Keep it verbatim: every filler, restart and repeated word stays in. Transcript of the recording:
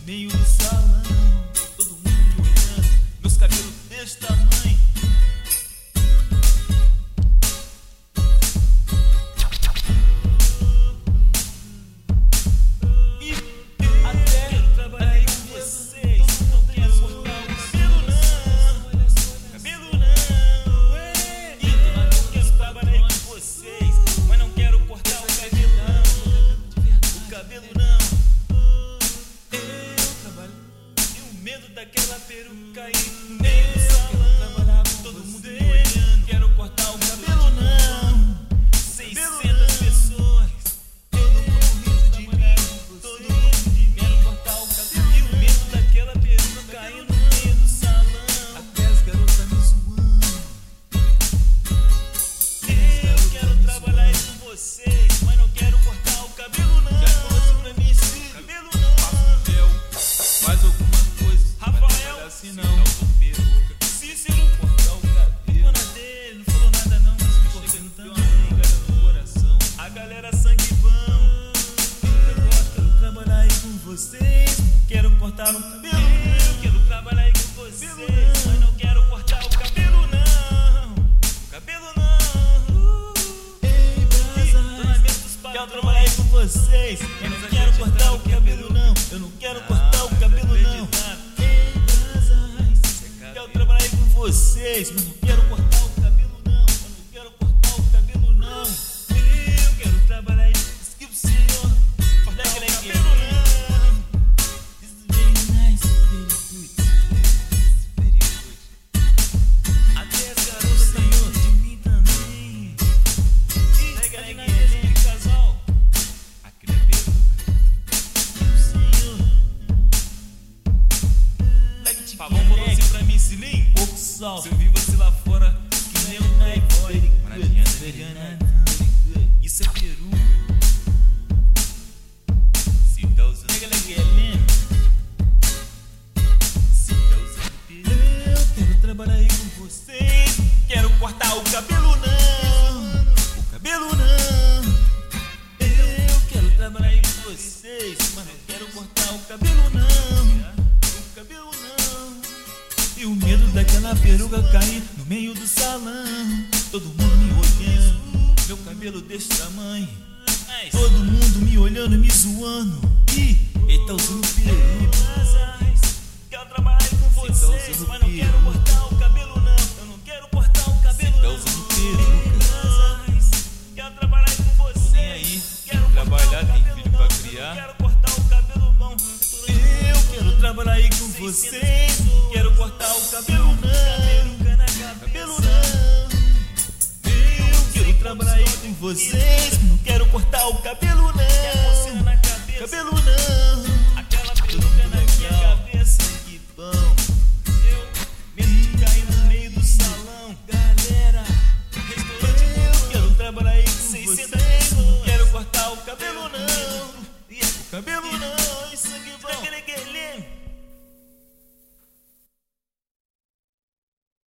meio do salão, todo mundo me olhando, meus cabelos desse tamanho. Daquela peruca aí no meio do salão, todo mundo me olhando, quero cortar o cabelo não, seiscentas pessoas, todo mundo rindo de mim, todo mundo de mim, quero cortar o cabelo e o medo daquela peruca caindo no meio do salão, até as garotas me zoando. Eu quero trabalhar aí com vocês, mas não quero cortar o cabelo não. Já falou pra mim, sim, cabelo não. Passa um gel, faz alguma Rafael, assim não, Cícero, cortar o cabelo. Dona dele, não falou nada não, mas me cortando também, cara no coração. A galera sangue vão. Eu gosto, quero trabalhar aí com vocês. Quero cortar o cabelo. Eu quero trabalhar aí com vocês, mas não quero cortar o cabelo não. O cabelo não. Ei, Brasas, quero trabalhar aí com vocês. Eu não quero cortar o cabelo não. Eu não quero cortar o cabelo não. Quero trabalhar aí com vocês, mas não quero cortar o cabelo não. Eu não quero cortar o cabelo não. Eu quero trabalhar aí, esquiva o senhor, cortar o cabelo não. This is very nice, very good, very good. Até as garotas senhor de mim também. Pega aí na mesa de casal, aquele é peruca. Senhor, pega um bolãozinho pra mim, Silim. Pouco sal. Se eu vi você lá fora, que nem um playboy. Mas não adianta pegar nada. Isso é peruca. Se tá usando peruca. Se tá usando peruca. Eu quero trabalhar aí com vocês. Quero cortar o cabelo não. O cabelo não. Eu quero trabalhar aí com vocês, mas não quero cortar o cabelo não. O cabelo não. E o medo daquela peruca cair no meio do salão, todo mundo me olhando, meu cabelo desse tamanho, todo mundo me olhando, me zoando. Ih, ele tá usando peruca. Quero trabalhar aí com vocês, mas não quero cortar o cabelo não. Eu não quero cortar o cabelo não. Tá usando peruca. Quero trabalhar aí com vocês. Quero trabalhar, tem filho pra criar. Quero cortar o cabelo bom. Eu quero trabalhar aí com vocês. Quero cortar o cabelo não. Cabelo não. Eu quero trabalhar aí com vocês. Não quero cortar o cabelo